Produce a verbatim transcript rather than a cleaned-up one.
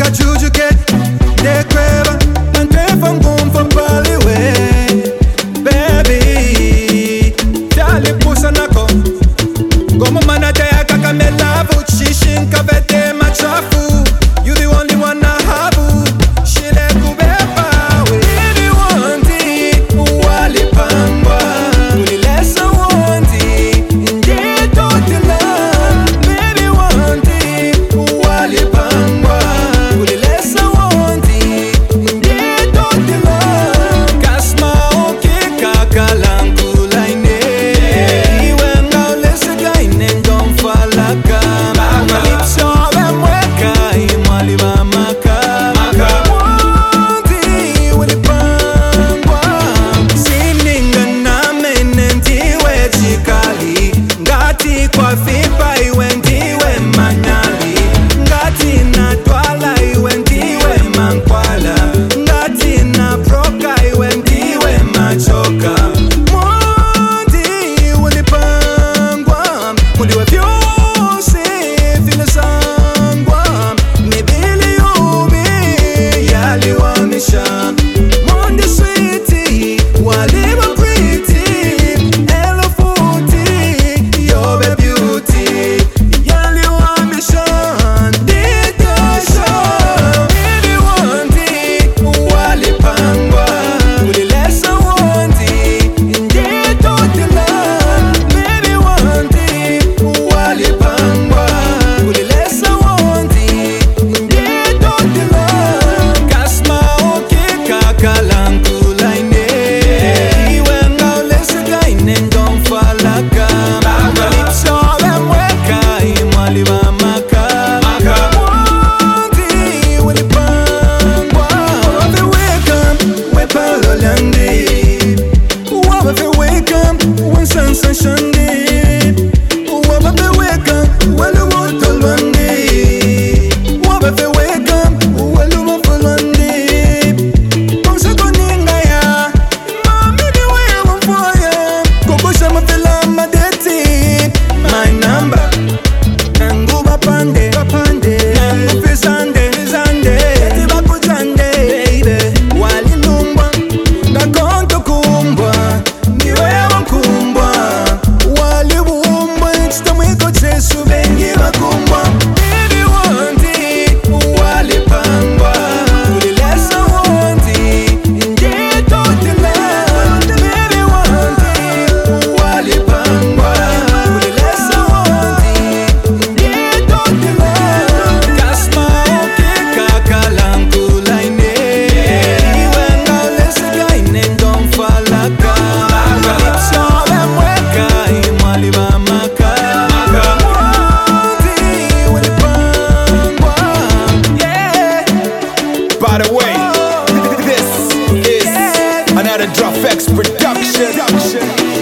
Manda juju ke de kweva Mante fangum for paliwe Baby Dali pusa nako Goma mana te akakamela Vuchishin kavete machafu You the only one I have Shile kubeba we Baby wanti Wali pangwa Ulilesa wanti Nje totila Baby wanti Wali pangwa Ulilesa wanti Nje totila Kasma oke kakalangu laine Iwe nga ulese gaine ndonfalaka Malipso we mweka imwali wa maka Wanti wali pangwa Sininga na mene ndiwe chikali Ngati kwa fipa iwe ndiwe manyali Ngati na twala iwe ndiwe mankwala Ngati na proka iwe ndiwe machoka Wanti wali pangwa Muliwe vyose vile sangwa Nibili yubi yaliwamisha Monde sweetie waliwa pretty Hello footy yobe beauty Yaliwamisha Dikasha Baby wanti walipangwa Ulilesa wanti Nditotila Baby wanti walipangwa Ulilesa wanti Nditotila Kasma oke kakalangu laine Iwe nga ulese gaine ndonfalaka Malipso we mweka imwali wa maka Wanti walipangwa Wabe wake up, we palo landi Wabe wake up, we sansa shandi Wabe wake up, we lumoto lwandi Wabe wake up, we lumoto lwandi Ponsa koninga ya Mami ni wewe mfoya Kokosha mafela madeti My number Nangu bapande Bapande Nangu fizande Fizande Eti bakujande Baby Wali lumbwa Nakonto kumbwa Ni wewe mkumbwa Wali wumbwa Chitamwiko chesu bengi bakumbwa Baby wanti Wali pangwa Ulilesa wanti Nje totila Baby wanti Wali pangwa Ulilesa wanti Nje totila Kasma oke kakalangu laine Iwe nga ulese gaine ndonfalaka Malipso we mweka imwali wa maka Wanti wali pangwa Yeah By the way, this is another Drop X production.